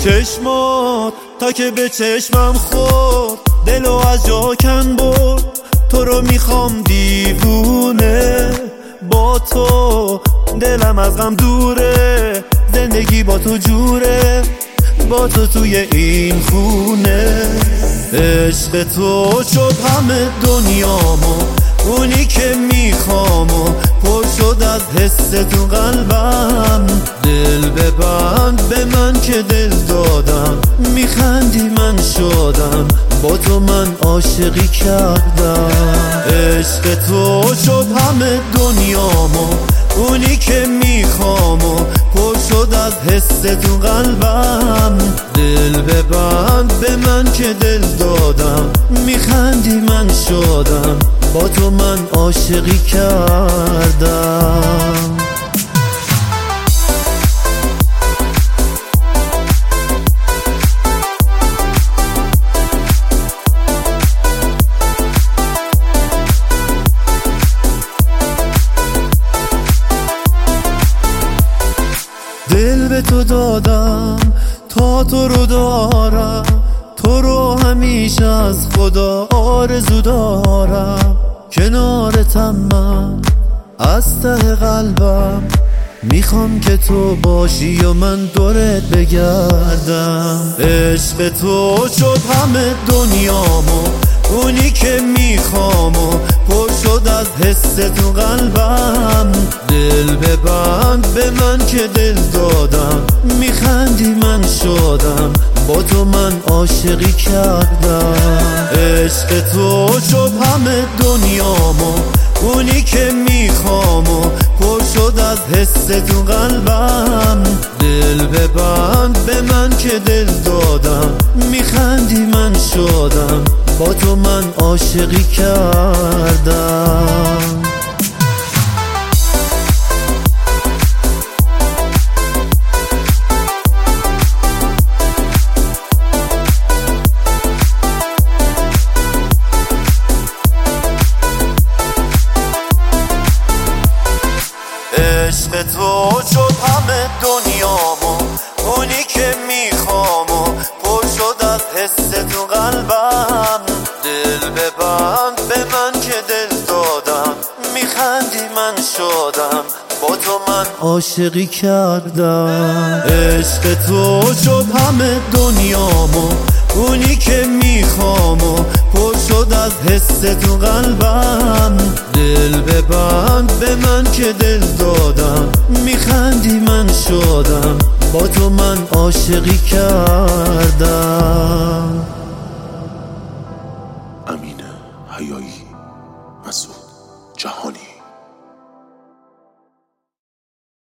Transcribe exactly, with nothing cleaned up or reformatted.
چشمات تا که به چشمم خورد، دلو از جا کن برد. تو رو میخوام دیوونه، با تو دلم از غم دوره. زندگی با تو جوره، با تو توی این خونه. عشق تو شد همه دنیامو، اونی که میخوامو پر شد از حس تو قلبم. دل ببند به من که دل دادم، میخندی من شدم، با تو من عاشقی کردم. عشق تو شد همه دنیامو، اونی که میخوامو پر شد از حس تو قلبم. دل ببند به من که دل دادم، میخندی من شدم، با تو من عاشقی کردم. دل به تو دادم تا تو رو دارم، تو رو همیشه از خدا آرزو دارم. کنارتم من از ته قلبم، میخوام که تو باشی و من دورت بگردم. عشق تو شد همه دنیامو، اونی که میخوامو پر شد از حس تو قلبم. دل ببند به من که دل دادم، میخندی من شدم، با تو من عاشقی کردم. عشق تو شد همه دنیامو، اونی که میخوامو پر شد از حس تو قلبم. دل ببند به من که دل دادم، میخندی من شدم، با تو من عاشقی کردم. عشق تو شد همه دنیامو، اونی که میخوامو پر شد از حس تو قلبم. دل ببند به من که دل دادم، میخندی من شدم، با تو من عاشقی کردم. عشق تو شد همه دنیامو، اونی که میخوامو پر شد از حس تو قلبم. دل ببند به من که دل دادم، میخندی من شدم، با تو من عاشقی کردم. امین حیایی، مسعود جهانی.